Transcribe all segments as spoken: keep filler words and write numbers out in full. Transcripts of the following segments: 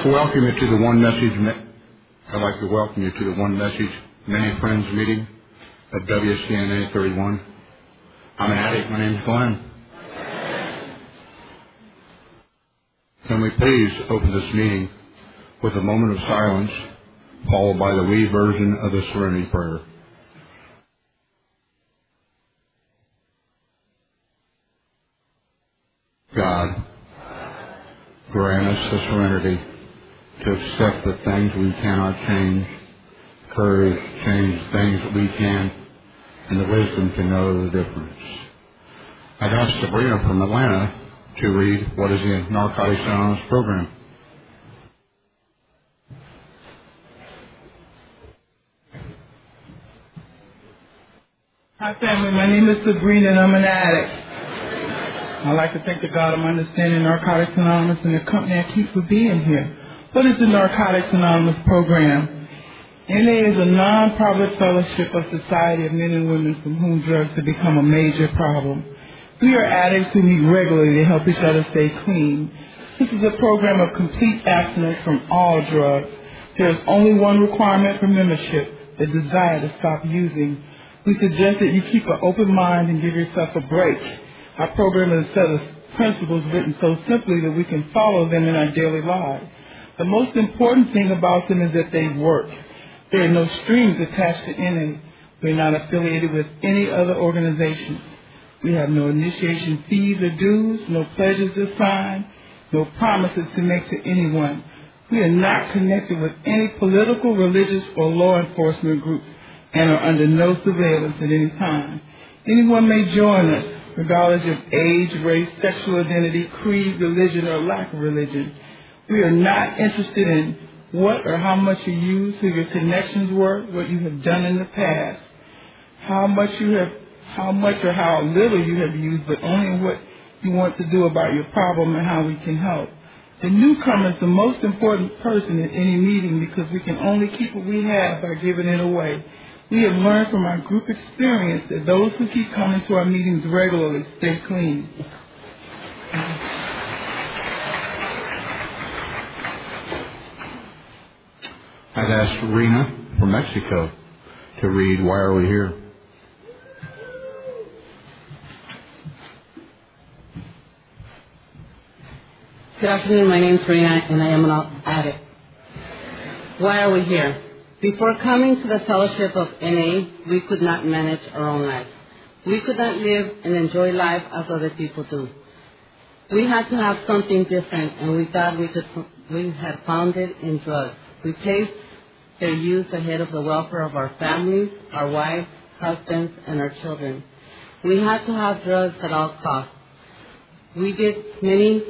like to welcome you to the One Message. I'd like to welcome you to the One Message Many Friends meeting at W C N A thirty-one. I'm an addict. My name's Glenn. Can we please open this meeting with a moment of silence, followed by the wee version of the Serenity Prayer. God, grant us the serenity to accept the things we cannot change, courage to change things that we can, and the wisdom to know the difference. I'd ask Sabrina from Atlanta to read what is in Narcotics Anonymous program. Hi family, my name is Sabrina and I'm an addict. I'd like to thank the God of Understanding Narcotics Anonymous and the company I keep for being here. What is the Narcotics Anonymous program? N A is a non-profit fellowship of society of men and women from whom drugs have become a major problem. We are addicts who meet regularly to help each other stay clean. This is a program of complete abstinence from all drugs. There is only one requirement for membership, the desire to stop using. We suggest that you keep an open mind and give yourself a break. Our program is a set of principles written so simply that we can follow them in our daily lives. The most important thing about them is that they work. There are no strings attached to any. We're not affiliated with any other organizations. We have no initiation fees or dues, no pledges to sign, no promises to make to anyone. We are not connected with any political, religious, or law enforcement groups and are under no surveillance at any time. Anyone may join us, regardless of age, race, sexual identity, creed, religion, or lack of religion. We are not interested in what or how much you use, who your connections were, what you have done in the past, how much you have, how much or how little you have used, but only what you want to do about your problem and how we can help. The newcomer is the most important person at any meeting because we can only keep what we have by giving it away. We have learned from our group experience that those who keep coming to our meetings regularly stay clean. I'd ask Rena from Mexico to read Why Are We Here? Good afternoon, my name is Rena and I am an addict. Why are we here? Before coming to the fellowship of N A, we could not manage our own lives. We could not live and enjoy life as other people do. We had to have something different, and we thought we could. We had found it in drugs. We placed their use ahead of the welfare of our families, our wives, husbands, and our children. We had to have drugs at all costs. We did many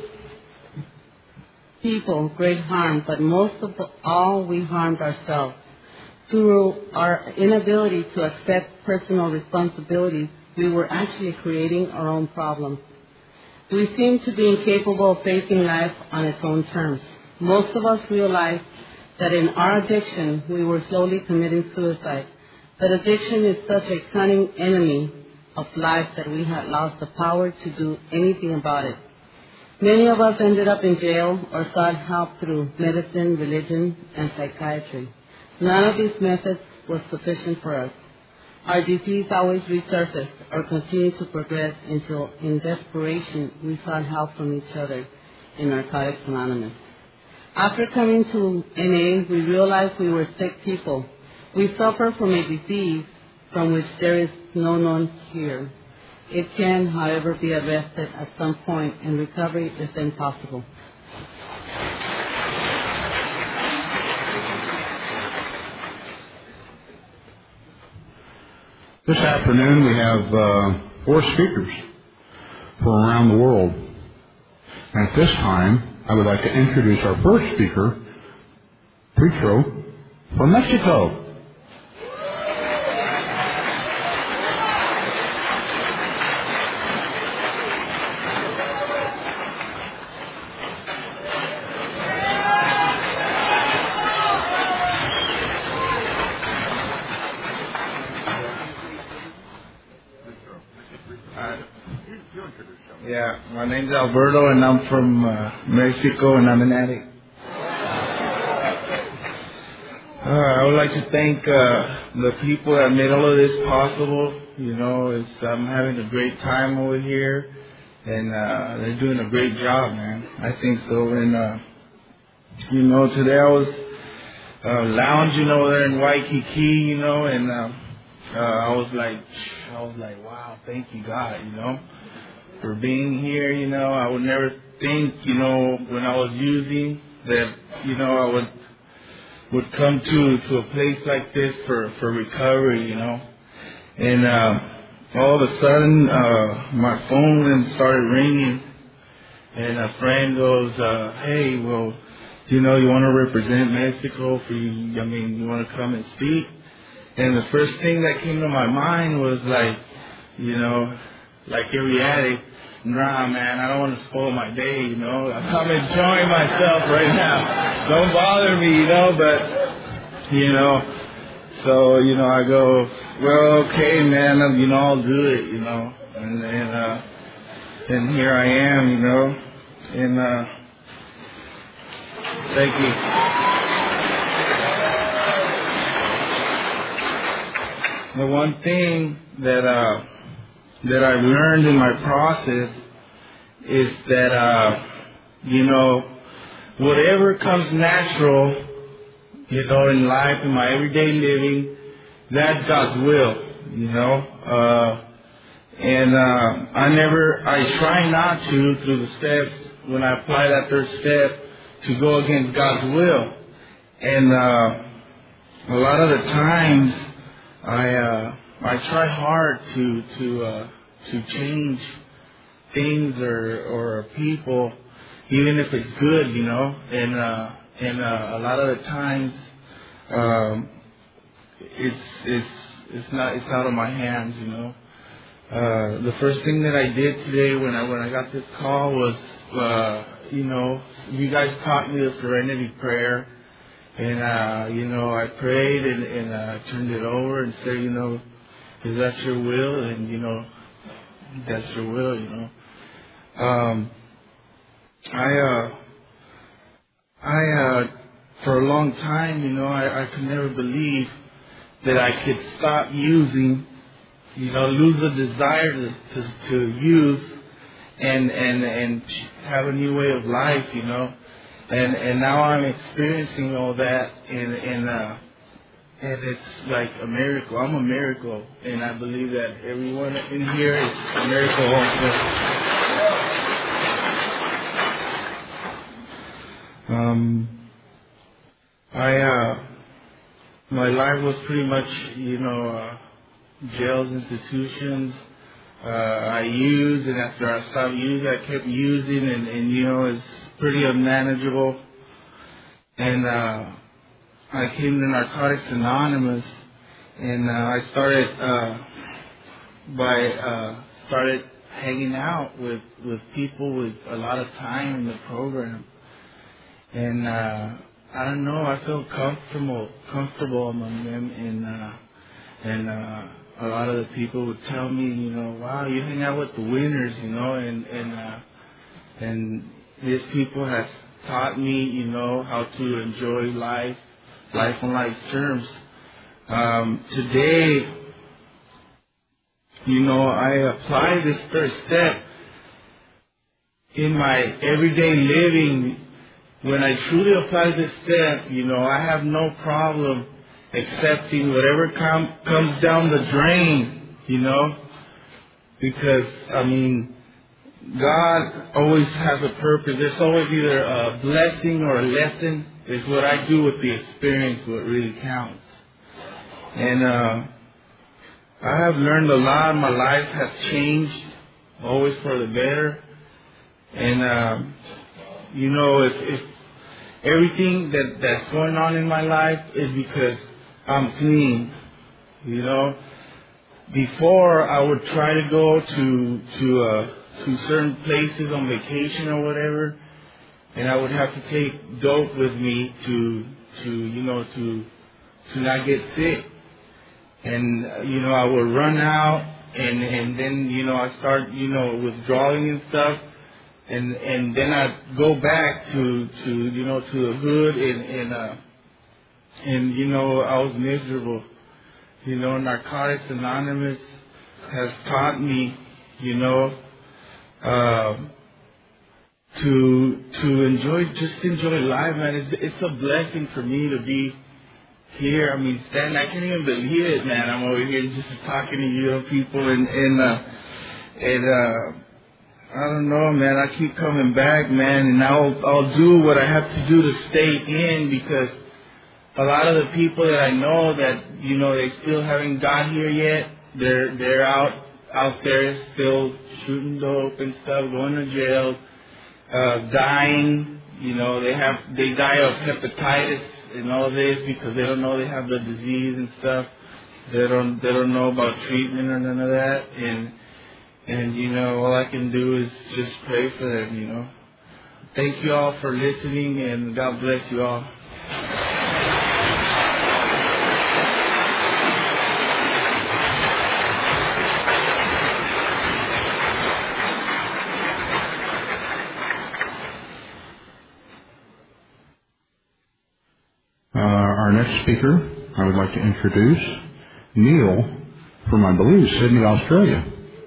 people great harm, but most of all, we harmed ourselves. Through our inability to accept personal responsibilities, we were actually creating our own problems. We seemed to be incapable of facing life on its own terms. Most of us realized that in our addiction, we were slowly committing suicide. But addiction is such a cunning enemy of life that we had lost the power to do anything about it. Many of us ended up in jail or sought help through medicine, religion, and psychiatry. None of these methods was sufficient for us. Our disease always resurfaced or continued to progress until, in desperation, we sought help from each other in Narcotics Anonymous. After coming to N A, we realized we were sick people. We suffer from a disease from which there is no known cure. It can, however, be arrested at some point, and recovery is then possible. This afternoon we have uh, four speakers from around the world. And at this time, I would like to introduce our first speaker, Petro from Mexico. Yeah, my name's Alberto, and I'm from uh, Mexico, and I'm an addict. Uh, I would like to thank uh, the people that made all of this possible. You know, it's, I'm having a great time over here, and uh, they're doing a great job, man. I think so. And, uh, you know, today I was uh, lounging over there in Waikiki, you know, and uh, uh, I was like, I was like, wow, thank you, God, you know, for being here. You know, I would never think, you know, when I was using that, you know, I would would come to, to a place like this for, for recovery, you know. And uh, all of a sudden, uh, my phone then started ringing, and a friend goes, uh, hey, well, you know, you want to represent Mexico for you, I mean, you want to come and speak? And the first thing that came to my mind was like, you know, like every addict, nah, man, I don't want to spoil my day, you know. I'm enjoying myself right now. Don't bother me, you know, but, you know, so, you know, I go, well, okay, man, you know, I'll do it, you know. And then, uh, and here I am, you know, and, uh, thank you. The one thing that, uh, that I've learned in my process is that, uh, you know, whatever comes natural, you know, in life, in my everyday living, that's God's will, you know. Uh, and uh, I never, I try not to, through the steps, when I apply that third step, to go against God's will. And uh, a lot of the times, I uh, I try hard to to uh, to change things or or people, even if it's good, you know. And uh, and uh, a lot of the times, um, it's it's it's not it's out of my hands, you know. Uh, the first thing that I did today when I when I got this call was, uh, you know, you guys taught me the serenity prayer. And, uh, you know, I prayed and, and uh, turned it over and said, you know, if that's your will, and, you know, that's your will, you know. Um, I, uh, I, uh, for a long time, you know, I, I could never believe that I could stop using, you know, lose a desire to, to, to use and, and, and have a new way of life, you know. And and now I'm experiencing all that, and and uh, and it's like a miracle. I'm a miracle, and I believe that everyone in here is a miracle also. Um, I uh, my life was pretty much, you know, uh, jails, institutions. Uh, I used, and after I stopped using, I kept using, and, and you know, it's pretty unmanageable. And uh, I came to Narcotics Anonymous, and uh, I started uh, by uh, started hanging out with, with people with a lot of time in the program. And uh, I don't know, I felt comfortable comfortable among them, and uh, and. Uh, A lot of the people would tell me, you know, wow, you hang out with the winners, you know, and and uh, and these people have taught me, you know, how to enjoy life, life on life's terms. Um, today, you know, I apply this third step in my everyday living. When I truly apply this step, you know, I have no problem accepting whatever com- comes down the drain, you know, because, I mean, God always has a purpose. There's always either a blessing or a lesson. Is what I do with the experience what really counts. And uh, I have learned a lot. My life has changed, always for the better. And, uh, you know, if, if everything that, that's going on in my life is because I'm clean, you know. Before, I would try to go to to uh, to certain places on vacation or whatever, and I would have to take dope with me to to you know to to not get sick. And uh, you know, I would run out, and and then you know I start you know withdrawing and stuff, and and then I'd go back to to you know to the hood and and. Uh, and you know, I was miserable. You know, Narcotics Anonymous has taught me, you know, uh, to to enjoy, just enjoy life, man. It's, it's a blessing for me to be here. I mean, Stan, I can't even believe it, man. I'm over here just talking to you people, and and uh, and uh, I don't know, man. I keep coming back, man, and I'll I'll do what I have to do to stay in, because a lot of the people that I know that, you know, they still haven't got here yet. They're they're out out there still shooting dope and stuff, going to jail, uh, dying. You know, they have they die of hepatitis and all this because they don't know they have the disease and stuff. They don't they don't know about treatment or none of that. And and you know, all I can do is just pray for them. You know, thank you all for listening, and God bless you all. Uh, our next speaker, I would like to introduce Neil from, I believe, Sydney, Australia.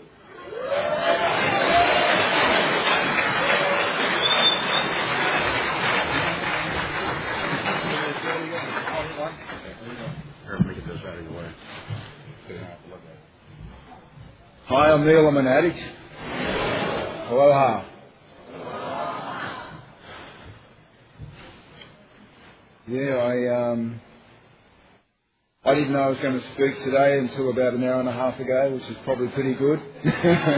Hi, I'm Neil. I'm an addict. Aloha. Yeah, I um, I didn't know I was going to speak today until about an hour and a half ago, which is probably pretty good. If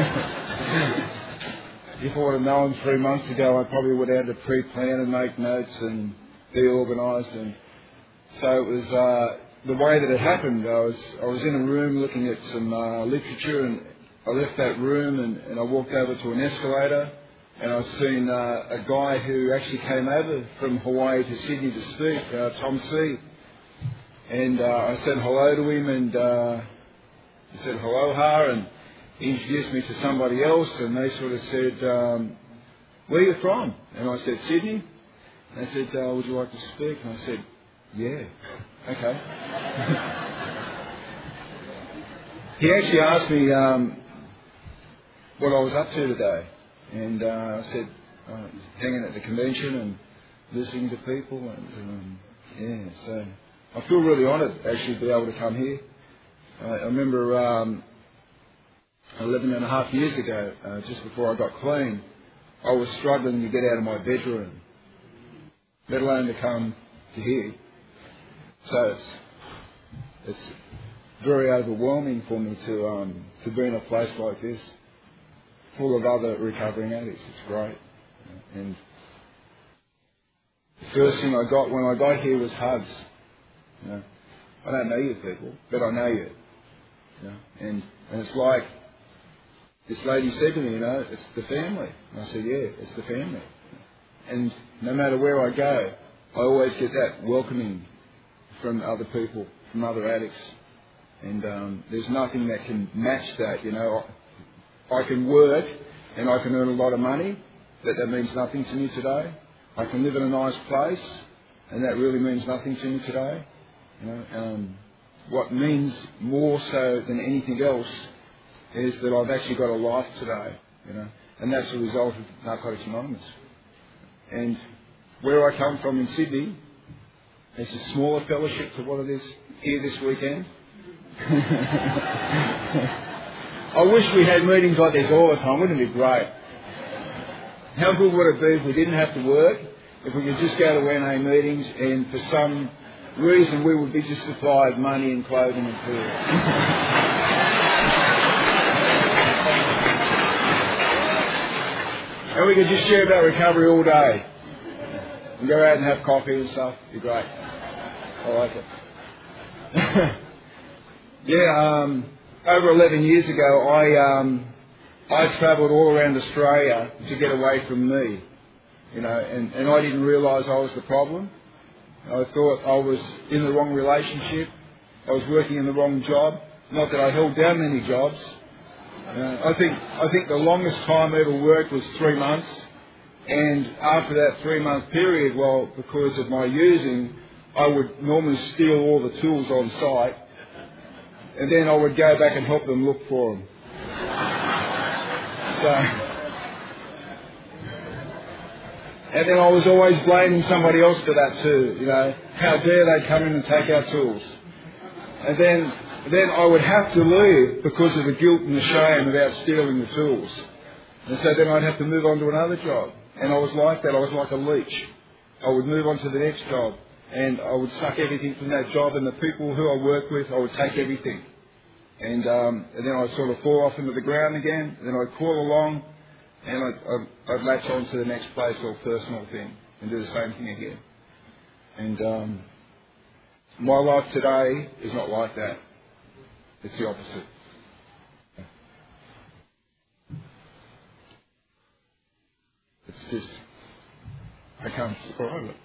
I would have known three months ago, I probably would have had to pre-plan and make notes and be organised. And so it was uh, the way that it happened. I was I was in a room looking at some uh, literature, and I left that room and, and I walked over to an escalator. And I've seen uh, a guy who actually came over from Hawaii to Sydney to speak, uh, Tom C. And uh, I said hello to him, and uh, he said aloha, and he introduced me to somebody else, and they sort of said, um, where are you from? And I said, Sydney. And they said, uh, would you like to speak? And I said, yeah, okay. He actually asked me um, what I was up to today. And uh, I said, uh, hanging at the convention and listening to people, and um, yeah, so I feel really honoured actually to be able to come here. Uh, I remember um, eleven and a half years ago, uh, just before I got clean, I was struggling to get out of my bedroom, let alone to come to here. So it's it's very overwhelming for me to um, to be in a place like this, full of other recovering addicts. It's great. And the first thing I got when I got here was hugs. You know, I don't know you people, but I know you. You know, and and it's like this lady said to me, you know, it's the family. And I said, yeah, it's the family. And no matter where I go, I always get that welcoming from other people, from other addicts. And um, there's nothing that can match that, you know. I can work and I can earn a lot of money, but that means nothing to me today. I can live in a nice place, and that really means nothing to me today. You know, um, what means more so than anything else is that I've actually got a life today, you know, and that's a result of Narcotics Anonymous. And where I come from in Sydney, it's a smaller fellowship to what it is here this weekend. I wish we had meetings like this all the time. Wouldn't it be great? How good would it be if we didn't have to work, if we could just go to N A meetings and for some reason we would be just supplied money and clothing and food. And we could just share about recovery all day. And go out and have coffee and stuff. It'd be great. I like it. yeah, um... Over eleven years ago, I um, I travelled all around Australia to get away from me, you know, and, and I didn't realise I was the problem. I thought I was in the wrong relationship. I was working in the wrong job. Not that I held down many jobs. Uh, I think I think the longest time I ever worked was three months, and after that three month period, well, because of my using, I would normally steal all the tools on site, and then I would go back and help them look for them. So, and then I was always blaming somebody else for that too. You know, how dare they come in and take our tools? And then, then I would have to leave because of the guilt and the shame about stealing the tools. And so then I'd have to move on to another job. And I was like that. I was like a leech. I would move on to the next job, and I would suck everything from that job, and the people who I worked with, I would take everything. And, um, and then I'd sort of fall off into the ground again, and then I'd crawl along, and I'd, I'd, I'd latch on to the next place or personal thing and do the same thing again. And um, my life today is not like that. It's the opposite. It's just, I can't describe it.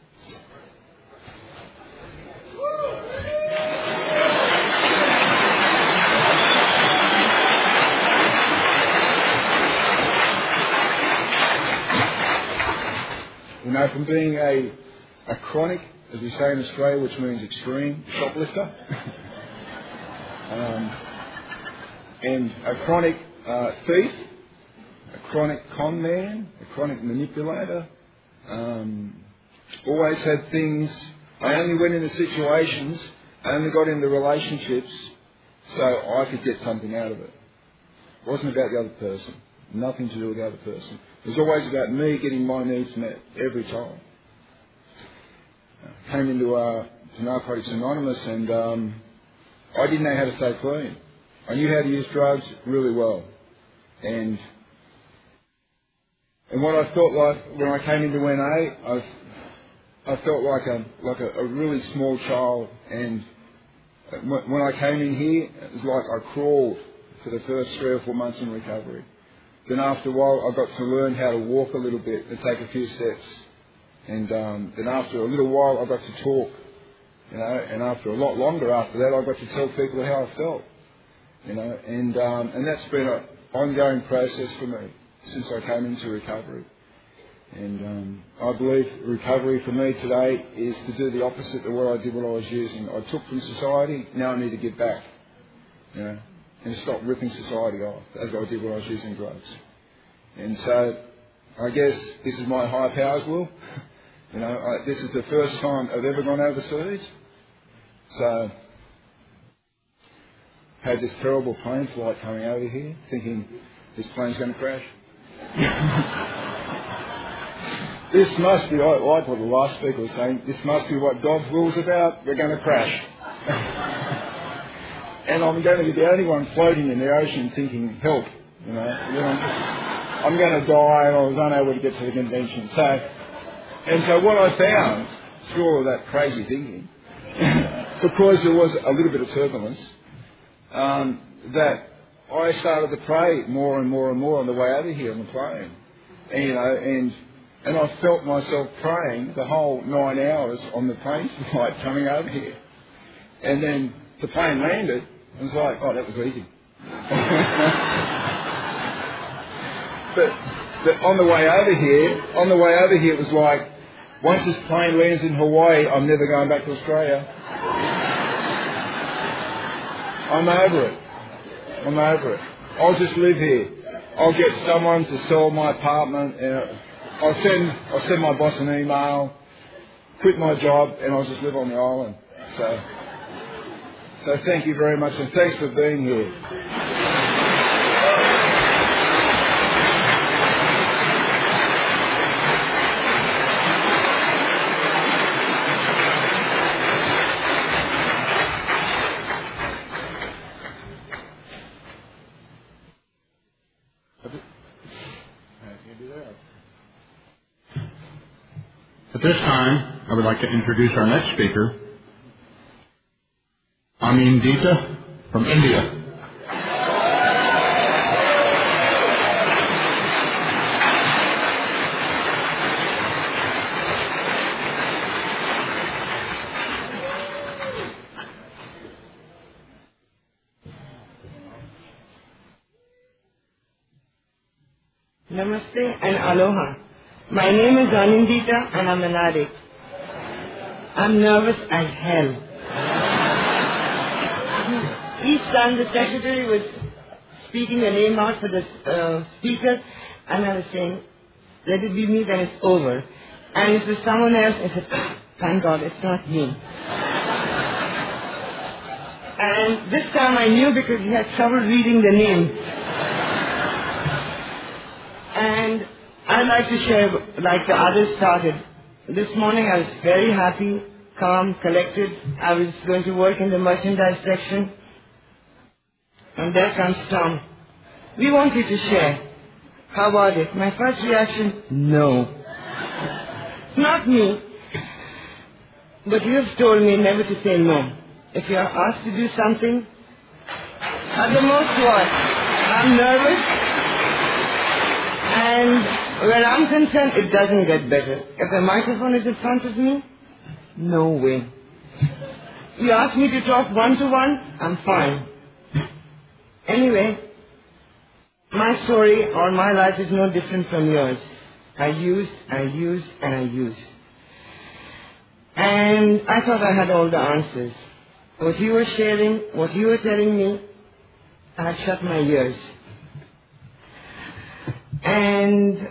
You know, from being a, a chronic, as we say in Australia, which means extreme, shoplifter, um, and a chronic uh, thief, a chronic con man, a chronic manipulator, um, always had things, I only went into situations, I only got into relationships so I could get something out of it. It wasn't about the other person, nothing to do with the other person. It was always about me getting my needs met every time. I came into uh, to Narcotics Anonymous, and um, I didn't know how to stay clean. I knew how to use drugs really well. And and what I felt like when I came into N A, I, I felt like a like a, a really small child. And when I came in here, it was like I crawled for the first three or four months in recovery. Then after a while, I got to learn how to walk a little bit and take a few steps. And um, then after a little while, I got to talk. You know, and after a lot longer after that, I got to tell people how I felt. You know, and um, and that's been an ongoing process for me since I came into recovery. And um, I believe recovery for me today is to do the opposite of what I did when I was using. I took from society, now I need to give back. You know, and stop ripping society off, as I did when I was using drugs. And so, I guess this is my higher powers will. You know, I, this is the first time I've ever gone overseas. So, had this terrible plane flight coming over here, thinking this plane's going to crash. This must be, like what the last speaker was saying, this must be what God's will is about. We're going to crash. And I'm going to be the only one floating in the ocean thinking, help, you know. And then I'm, just, I'm going to die, and I was unable to get to the convention. So, and so what I found through all of that crazy thinking, because there was a little bit of turbulence, um, that I started to pray more and more and more on the way over here on the plane. And, you know, and and I felt myself praying the whole nine hours on the plane flight coming over here. And then the plane landed, and it was like, oh, that was easy. but, but on the way over here, on the way over here, it was like, once this plane lands in Hawaii, I'm never going back to Australia. I'm over it. I'm over it. I'll just live here. I'll get someone to sell my apartment, and I'll send, I'll send my boss an email, quit my job, and I'll just live on the island. So. So thank you very much, and thanks for being here. At this time, I would like to introduce our next speaker, Amin Dita from India. Namaste and aloha. My name is Anindita and I'm an addict. I'm nervous as hell. Each time the secretary was speaking a name out for the uh, speaker, and I was saying, let it be me, then it's over. And if it was someone else, I said, thank God, it's not me. And this time I knew because he had trouble reading the name. And I'd like to share, like the others started. This morning I was very happy, calm, collected. I was going to work in the merchandise section. And there comes Tom. We want you to share. How about it? My first reaction, no. Not me. But you have told me never to say no. If you are asked to do something, at the most what? I'm nervous. And where I'm concerned, it doesn't get better. If the microphone is in front of me, no way. You ask me to talk one-to-one, I'm fine. Anyway, my story or my life is no different from yours. I used, I used, and I used. And I thought I had all the answers. What you were sharing, what you were telling me, I had shut my ears. And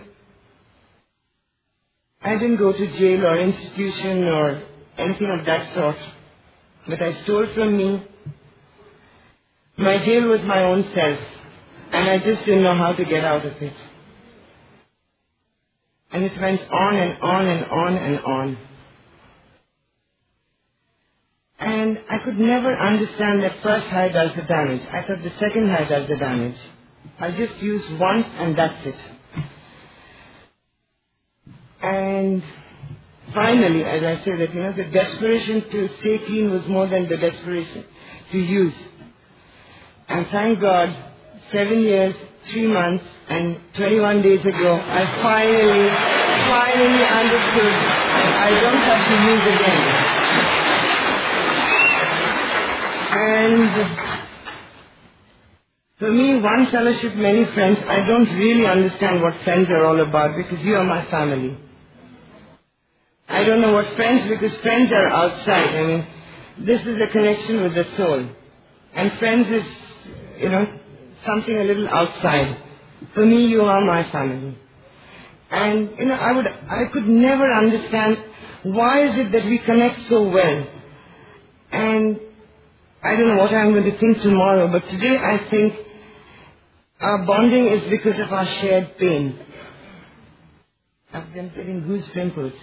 I didn't go to jail or institution or anything of that sort. But I stole from me. My jail was my own self. And I just didn't know how to get out of it. And it went on and on and on and on. And I could never understand that first high does the damage. I thought the second high does the damage. I just use once and that's it. And finally, as I say that, you know, the desperation to stay clean was more than the desperation to use. And thank God, seven years, three months, and twenty-one days ago, I finally, finally understood that I don't have to use again. And for me, one fellowship, many friends, I don't really understand what friends are all about because you are my family. I don't know what friends, because friends are outside. I mean, this is a connection with the soul. And friends is, you know, something a little outside. For me, you are my family. And, you know, I would, I could never understand why is it that we connect so well. And I don't know what I'm going to think tomorrow, but today I think our bonding is because of our shared pain. I've been getting goose pimples.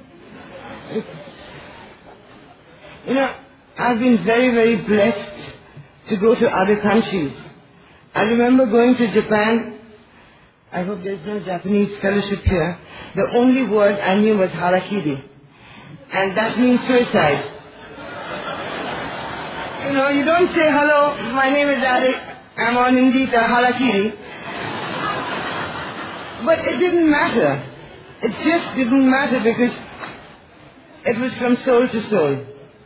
You know, I've been very, very blessed to go to other countries. I remember going to Japan. I hope there's no Japanese fellowship here. The only word I knew was harakiri. And that means suicide. You know, you don't say, hello, my name is Adik, I'm on Indita, harakiri. But it didn't matter. It just didn't matter because it was from soul to soul.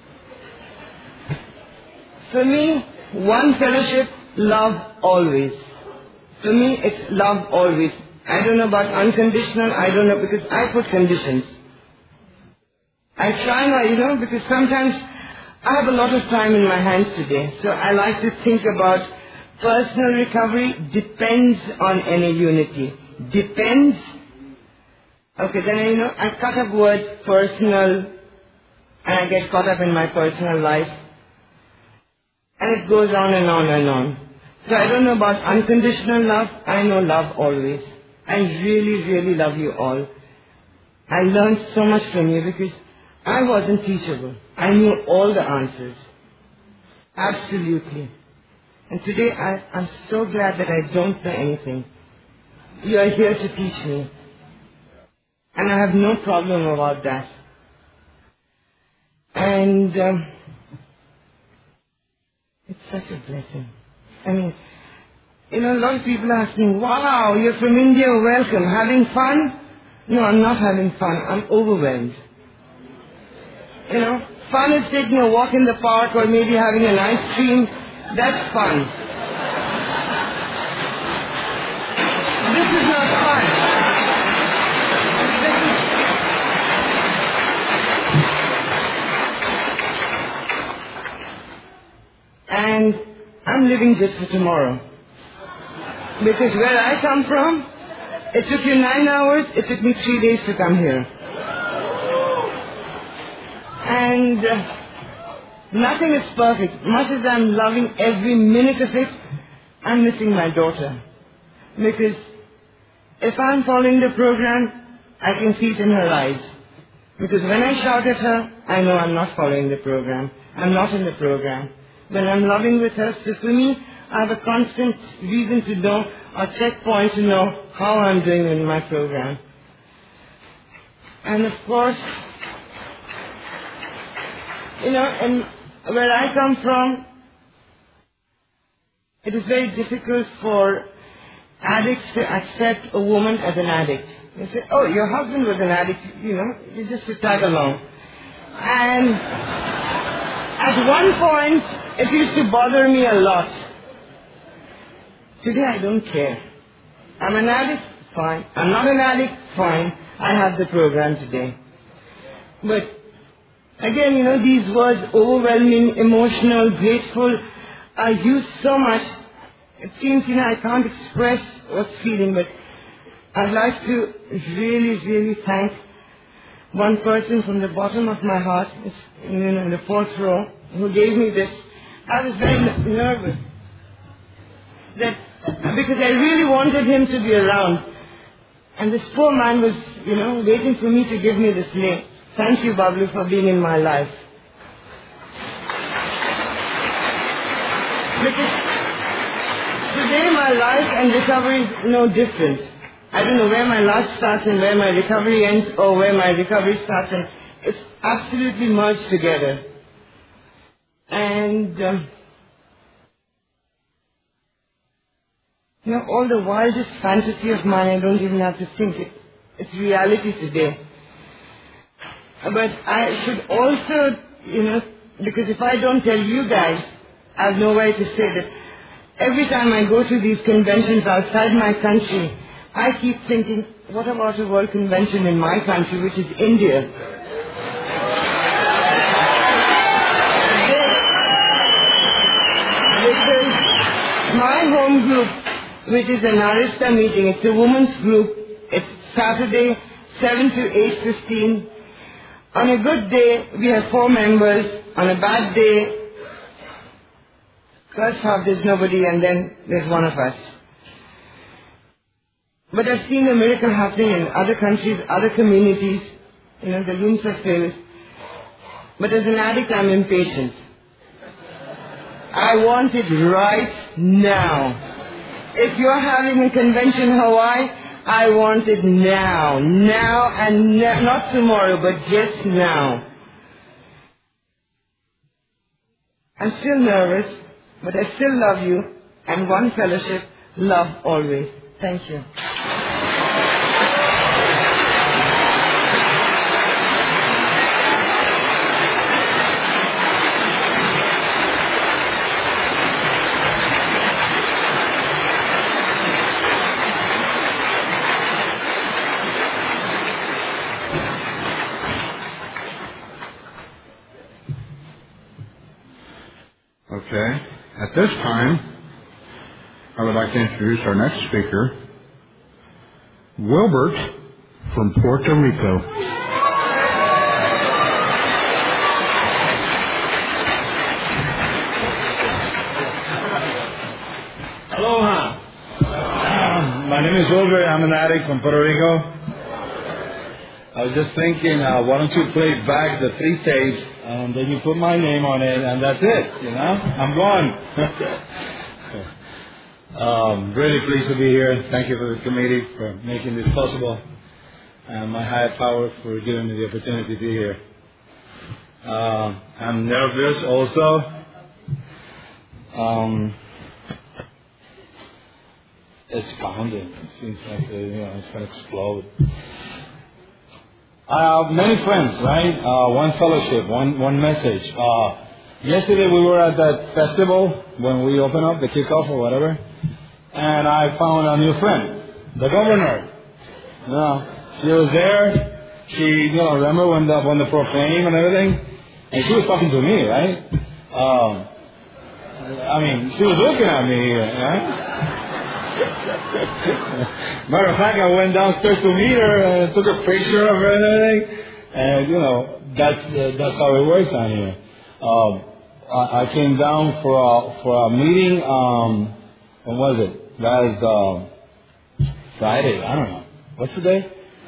For me, one fellowship, love always. For me, it's love always. I don't know about unconditional, I don't know, because I put conditions. I try my, you know, because sometimes I have a lot of time in my hands today, so I like to think about personal recovery depends on any unity. Depends. Okay, then, you know, I cut up words personal, and I get caught up in my personal life. And it goes on and on and on. So I don't know about unconditional love. I know love always. I really, really love you all. I learned so much from you because I wasn't teachable. I knew all the answers. Absolutely. And today I, I'm so glad that I don't know anything. You are here to teach me. And I have no problem about that. And um, it's such a blessing. I mean, you know, a lot of people are asking, wow, you're from India, welcome. Having fun? No, I'm not having fun. I'm overwhelmed. You know, fun is taking a walk in the park or maybe having an ice cream. That's fun. This is not fun. This is, And I'm living just for tomorrow. Because where I come from, it took you nine hours, it took me three days to come here. And uh, nothing is perfect. Much as I'm loving every minute of it, I'm missing my daughter. Because if I'm following the program, I can see it in her eyes. Because when I shout at her, I know I'm not following the program. I'm not in the program. When I'm loving with her, so for me, I have a constant reason to know, or checkpoint to know how I'm doing in my program. And of course, you know, and where I come from, it is very difficult for addicts to accept a woman as an addict. They say, oh, your husband was an addict, you know, you just to tag along. And at one point, it used to bother me a lot. Today I don't care. I'm an addict, fine. I'm not an addict, fine. I have the program today. But again, you know, these words, overwhelming, emotional, grateful, are used so much. It seems, you know, I can't express what's feeling, but I'd like to really, really thank one person from the bottom of my heart, you know, in the fourth row, who gave me this. I was very nervous. That, because I really wanted him to be around. And this poor man was, you know, waiting for me to give me this name. Thank you, Bablu, for being in my life. Because today my life and recovery is no different. I don't know where my life starts and where my recovery ends, or where my recovery starts, and it's absolutely merged together. And um, you know, all the wildest fantasy of mine, I don't even have to think it. It's reality today. But I should also, you know, because if I don't tell you guys, I have no way to say that every time I go to these conventions outside my country, I keep thinking, what about a world convention in my country, which is India? Because my home group, which is an Arista meeting, it's a women's group, it's Saturday, seven to eight fifteen. On a good day, we have four members. On a bad day, first half there's nobody, and then there's one of us. But I've seen a miracle happening in other countries, other communities. You know, the rooms are filled. But as an addict, I'm impatient. I want it right now. If you're having a convention in Hawaii, I want it now. Now and ne- not tomorrow, but just now. I'm still nervous, but I still love you. And one fellowship, love always. Thank you. Okay. At this time, I would like to introduce our next speaker, Wilbert from Puerto Rico. Aloha. Uh, my name is Wilbert. I'm an addict from Puerto Rico. I was just thinking, uh, why don't you play back the three tapes, and then you put my name on it, and that's it, you know? I'm gone. um, really pleased to be here. Thank you for the committee for making this possible, and my higher power for giving me the opportunity to be here. Uh, I'm nervous also. Um, it's pounding. It seems like uh, you know, it's going to explode. I have many friends, right? Uh, one fellowship, one one message. Uh, yesterday we were at that festival when we opened up the kickoff or whatever, and I found a new friend, the governor. You know, she was there. She, you know, remember when the when the proclaim and everything, and she was talking to me, right? Um, I mean, she was looking at me here, huh? Matter of fact, I went downstairs to meet her and took a picture of her and everything. And, you know, that's, uh, that's how it works on here. Um, I, I came down for a, for a meeting, um, when was it? Last, um, Friday, I don't know. What's the day?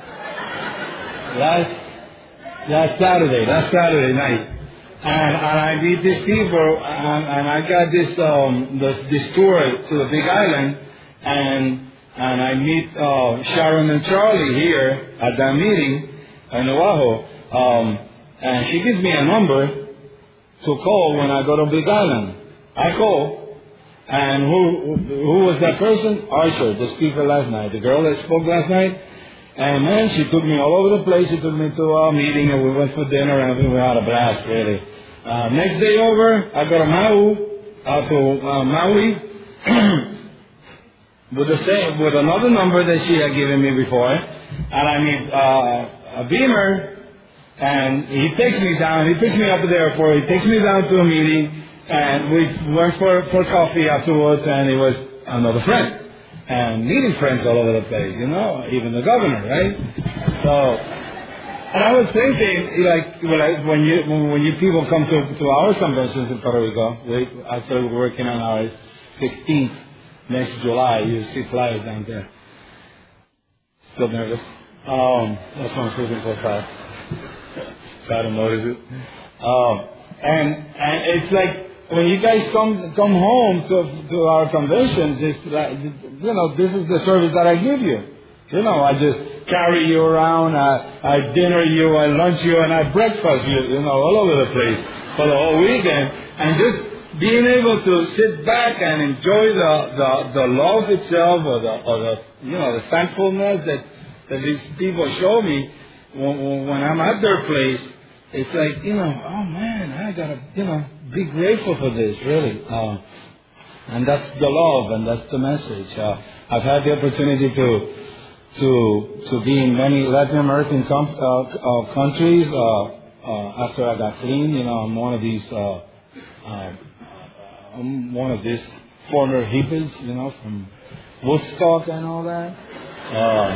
Last, last Saturday, last Saturday night. And, and I meet these people, and, and I got this, um, this, this tour to the Big Island, and, and I meet, uh, Sharon and Charlie here at that meeting in Oahu. Um, and she gives me a number to call when I go to Big Island. I call. And who who was that person? Archer, the speaker last night. The girl that spoke last night. And man, she took me all over the place. She took me to a meeting and we went for dinner and we had a blast, really. Uh, next day over, I go to Maui, uh, to uh, Maui, with the same, with another number that she had given me before. And I meet uh, a Beamer, and he takes me down. He picks me up at the airport. He takes me down to a meeting. And we went for, for coffee afterwards, and it was another friend. And meeting friends all over the place, you know, even the governor, right? So, and I was thinking, like, when you when you people come to, to our conventions in Puerto Rico, we, I started working on our sixteenth next July. You see flyers down there. Still nervous. Um, that's why I'm speaking so fast. So I don't notice it. Um, and and it's like, when you guys come come home to to our conventions, it's like, you know, this is the service that I give you. You know, I just carry you around, I, I dinner you, I lunch you, and I breakfast you, you know, all over the place for the whole weekend. And just being able to sit back and enjoy the the, the love itself, or the or the you know the thankfulness that that these people show me when, when I'm at their place. It's like, you know, oh man, I gotta, you know, be grateful for this, really. Uh, and that's the love, and that's the message. Uh, I've had the opportunity to to to be in many Latin American com- uh, uh, countries. Uh, uh, after I got clean, you know, I'm one of these, uh, uh, I'm one of these former hippies, you know, from Woodstock and all that. Uh,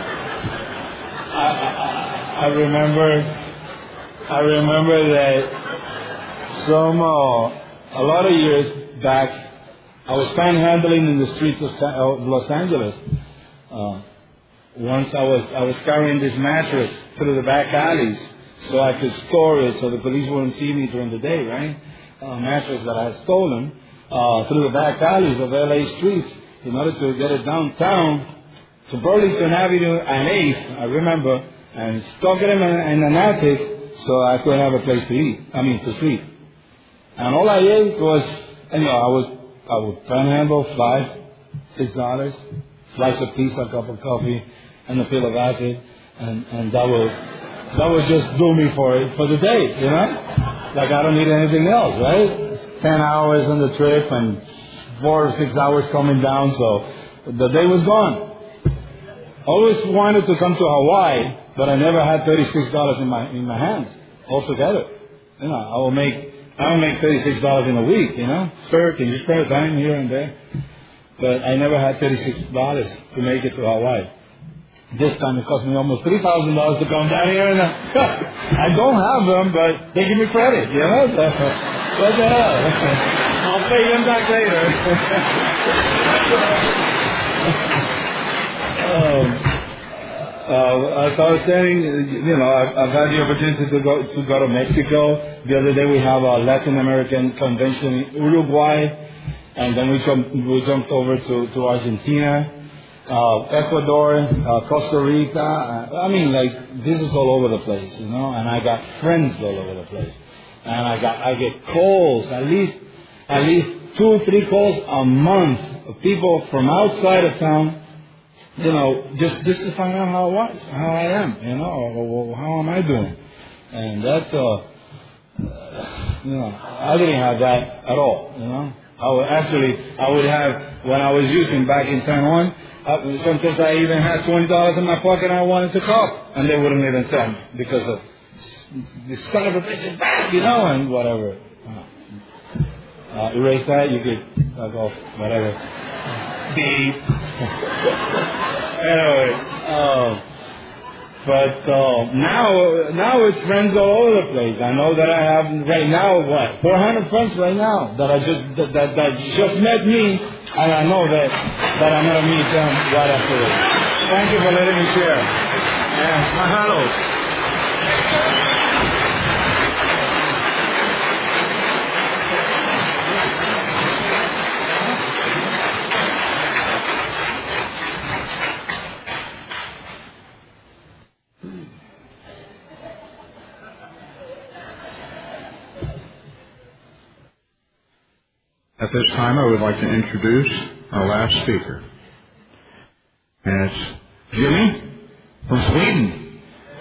I, I, I remember. I remember that some, uh, a lot of years back, I was panhandling in the streets of Sa- uh, Los Angeles. Uh, once I was, I was carrying this mattress through the back alleys so I could store it so the police wouldn't see me during the day, right? A mattress that I had stolen, uh, through the back alleys of L A streets in order to get it downtown to Burlington Avenue and eighth, I remember, and stuck it in, a, in an attic so I could have a place to eat, I mean to sleep. And all I ate was, you know, I was, I would panhandle five, six dollars, slice of pizza, a cup of coffee, and a pill of acid, and, and that would, that would just do me for it, for the day, you know? Like I don't need anything else, right? It's ten hours on the trip and four or six hours coming down, so the day was gone. Always wanted to come to Hawaii, but I never had thirty-six dollars in my in my hands altogether. You know, I will make I will make thirty-six dollars in a week. You know, sir, can you spare a dime here and there? But I never had thirty-six dollars to make it to Hawaii. This time it cost me almost three thousand dollars to come down here, and uh, I don't have them, but they give me credit. You know, so, what the hell? I'll pay them back later. Um, uh, as I was saying, you know, I've, I've had the opportunity to go to go to Mexico. The other day we have a Latin American convention in Uruguay, and then we jumped we jumped over to to Argentina, uh, Ecuador, uh, Costa Rica. I mean, like this is all over the place, you know. And I got friends all over the place, and I got I get calls at least at least two three calls a month of people from outside of town. You know, just just to find out how I was, how I am, you know, or, or how am I doing, and that's uh, uh, you know, I didn't have that at all, you know. I would actually, I would have when I was using back in San Juan. I, sometimes I even had twenty dollars in my pocket and I wanted to cough, and they wouldn't even sell me because of the son of a bitch is back, you know, and whatever. Uh, erase that. You could uh, go whatever. Beep. Anyway, um, but uh, now now it's friends all over the place. I know that I have right now what four hundred friends right now that I just that, that that just met me, and I know that that I'm gonna meet them right after this. Thank you for letting me share. And mahalo. At this time, I would like to introduce our last speaker. And it's Jimmy from Sweden.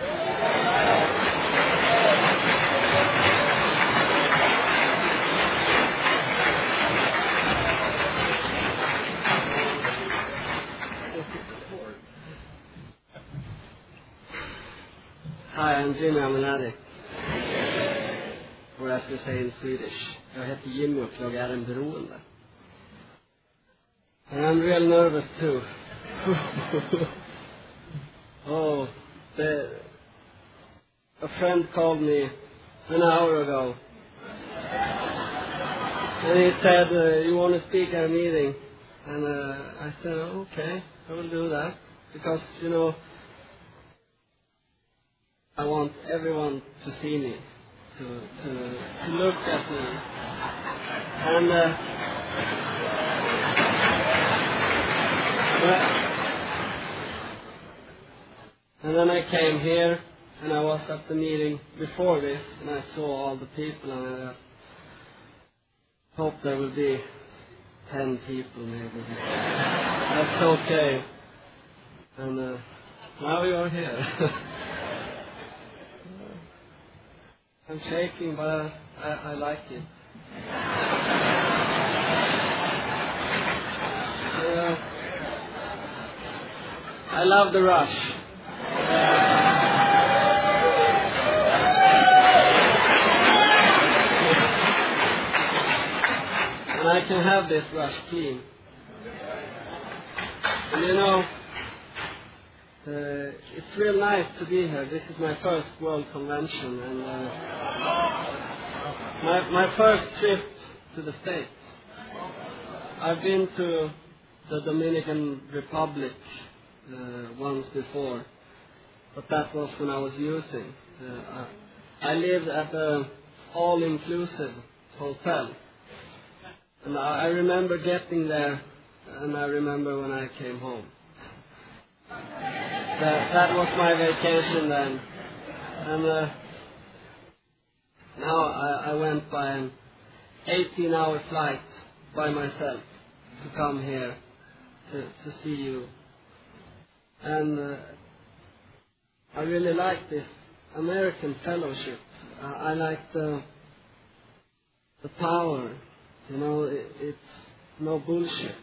Hi, I'm Jimmy. I'm an addict. Or as we say in Swedish. Jag heter Jimmy och jag är en beroende. And I'm real nervous too. oh, the, a friend called me an hour ago. And he said, uh, you want to speak at a meeting? And uh, I said, oh, okay, I will do that. Because, you know, I want everyone to see me. To, to, to look at me. And uh, and then I came here and I was at the meeting before this and I saw all the people and I just hope there will be ten people maybe. That's okay. And uh, now you are here. I'm shaking, but I, I, I like it. Uh, I love the rush. And I can have this rush clean. And you know, Uh, it's real nice to be here. This is my first World Convention and uh, my my first trip to the States. I've been to the Dominican Republic uh, once before, but that was when I was using. Uh, I, I lived at an all-inclusive hotel, and I, I remember getting there, and I remember when I came home. That, that was my vacation then. And uh, now I, I went by an eighteen hour flight by myself to come here to, to see you. And uh, I really like this American fellowship. I, I like the, the power. You know, it, it's no bullshit.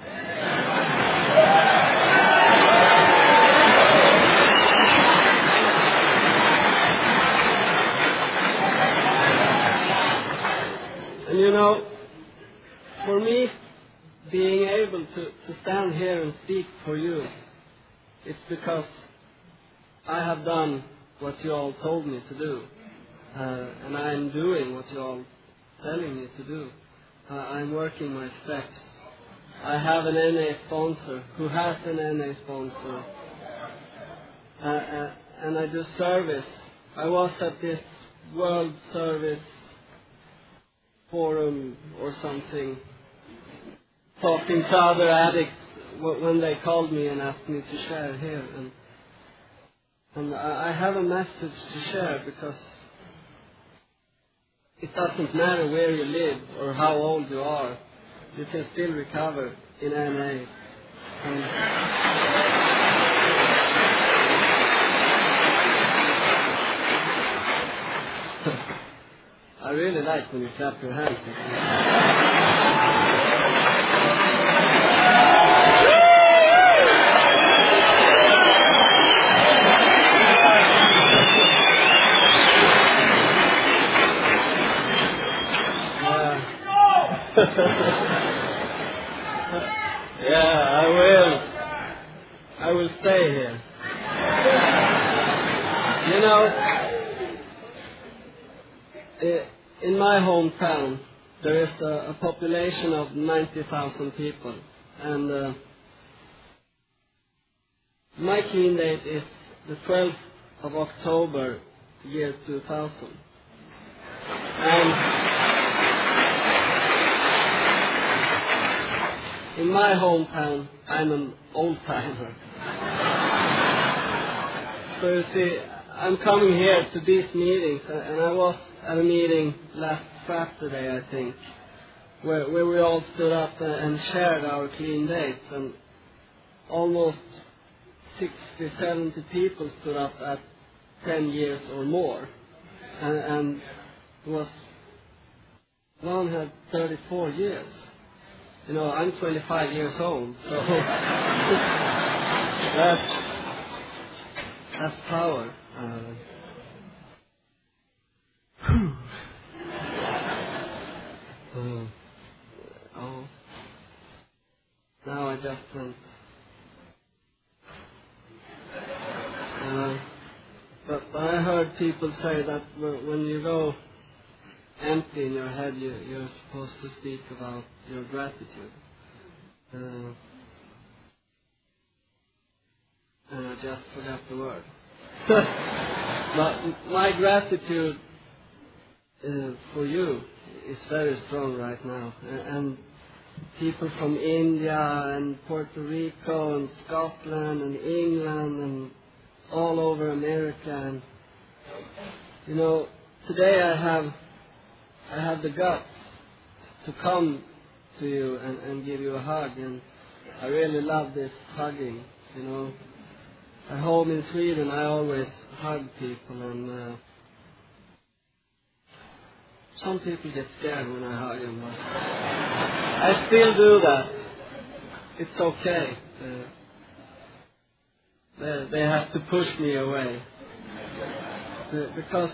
And you know, for me, being able to, to stand here and speak for you, it's because I have done what you all told me to do. Uh, and I'm doing what you all telling me to do. Uh, I'm working my steps. I have an N A sponsor who has an N A sponsor. Uh, uh, and I do service. I was at this World Service Forum or something, talking to other addicts when they called me and asked me to share here. And, and I have a message to share because it doesn't matter where you live or how old you are, you can still recover in N A. And I really like when you clap your hands. Yeah, I will. I will stay here. You know, i- in my hometown, there is a, a population of ninety thousand people, and uh, my clean date is the twelfth of October, year two thousand. And in my hometown, I'm an old-timer. So you see, I'm coming here to these meetings, uh, and I was at a meeting last Saturday, I think, where, where we all stood up uh, and shared our clean dates, and almost sixty, seventy people stood up at ten years or more, and, and it was one had thirty-four years. You know, I'm twenty-five years old, so that's that's power. Uh, uh, oh, now I just went. Uh, but, but I heard people say that when, when you go empty in your head, you, you're supposed to speak about your gratitude. Uh, and I just forgot the word. But my gratitude uh, for you is very strong right now. And, and people from India and Puerto Rico and Scotland and England and all over America. And, you know, today I have I have the guts to come to you and, and give you a hug, and I really love this hugging, you know. At home in Sweden I always hug people, and uh, some people get scared when I hug them, but I still do that. It's okay. Uh, they, they have to push me away. Uh, because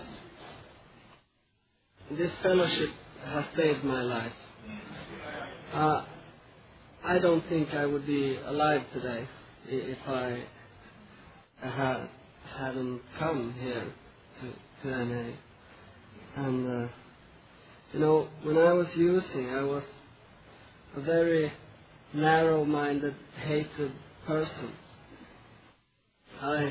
this fellowship has saved my life. Uh, I don't think I would be alive today if I had, hadn't come here to, to N A. And, uh, you know, when I was using, I was a very narrow-minded, hated person. I,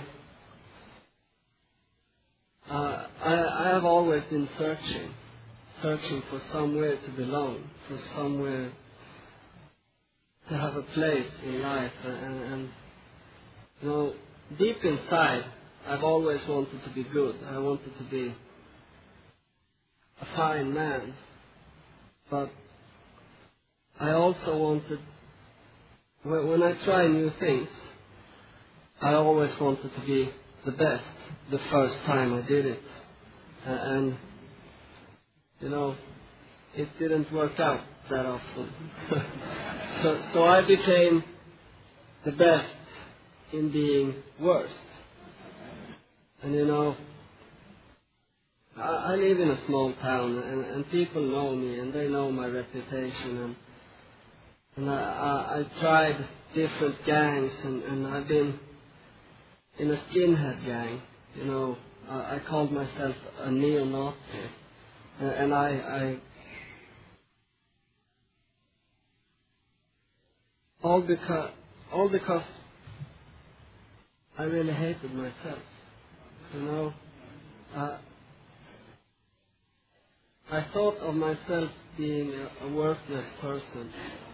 uh, I, I have always been searching. searching for somewhere to belong, for somewhere to have a place in life. And, and, you know, deep inside, I've always wanted to be good. I wanted to be a fine man. But I also wanted, when I try new things, I always wanted to be the best the first time I did it. Uh, and You know, it didn't work out that often. so, so I became the best in being worst. And you know, I, I live in a small town, and, and people know me, and they know my reputation. And, and I, I, I tried different gangs, and, and I've been in a skinhead gang. You know, I, I called myself a neo-Nazi. And I, I, all because, all because I really hated myself. You know, uh, I thought of myself being a, a worthless person,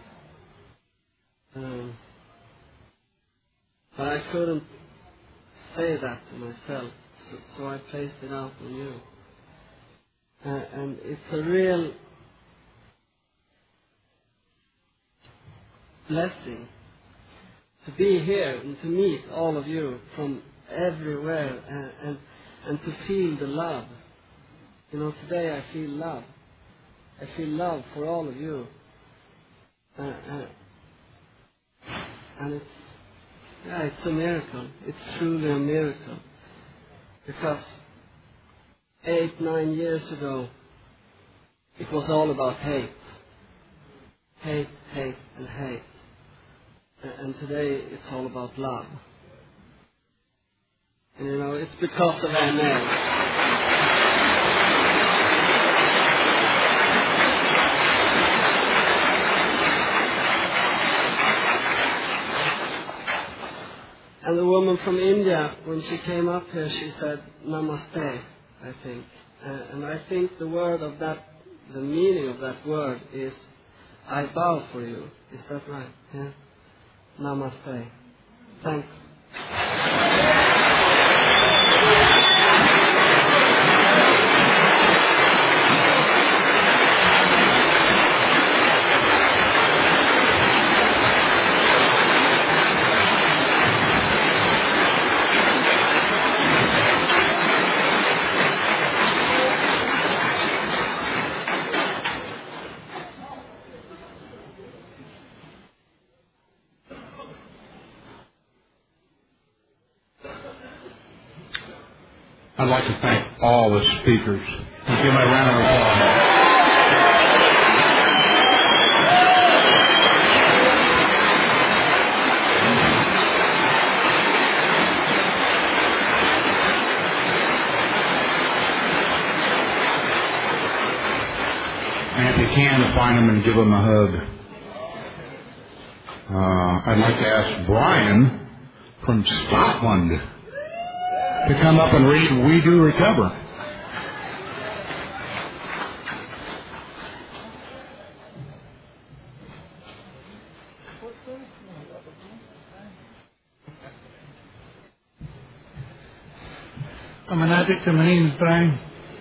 um, but I couldn't say that to myself, so, so I placed it out on you. Uh, and it's a real blessing to be here and to meet all of you from everywhere, and, and, and to feel the love. You know, today I feel love. I feel love for all of you. Uh, uh, and it's, yeah, it's a miracle. It's truly a miracle. Because eight, nine years ago, it was all about hate. hate, hate, and hate. And today it's all about love. And you know, it's because of M A. And the woman from India, when she came up here, she said, Namaste, I think. Uh, and I think the word of that, the meaning of that word is, I bow for you. Is that right? Yeah? Namaste. Thanks. I'd like to thank all the speakers. Give them a round of applause. And if you can, find them and give them a hug. Uh, I'd like to ask Brian from Scotland to come up and read We Do Recover. I'm an addict and my name's Brian.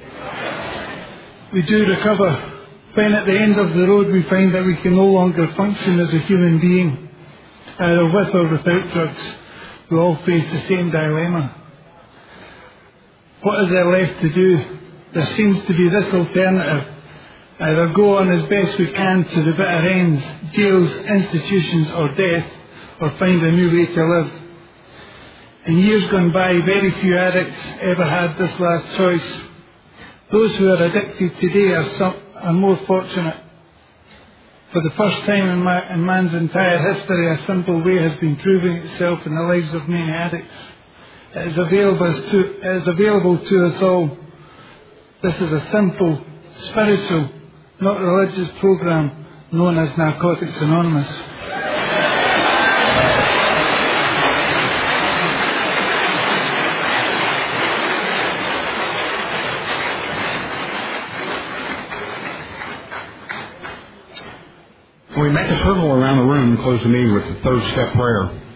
We do recover when at the end of the road we find that we can no longer function as a human being, either with or without drugs. We all face the same dilemma. What is there left to do? There seems to be this alternative. Either go on as best we can to the bitter ends, jails, institutions or death, or find a new way to live. In years gone by, very few addicts ever had this last choice. Those who are addicted today are, some, are more fortunate. For the first time in, my, in man's entire history, a simple way has been proving itself in the lives of many addicts. It is available to, it is available to us all. This is a simple, spiritual, not religious program known as Narcotics Anonymous. We make a circle around the room and close the meeting with the third step prayer.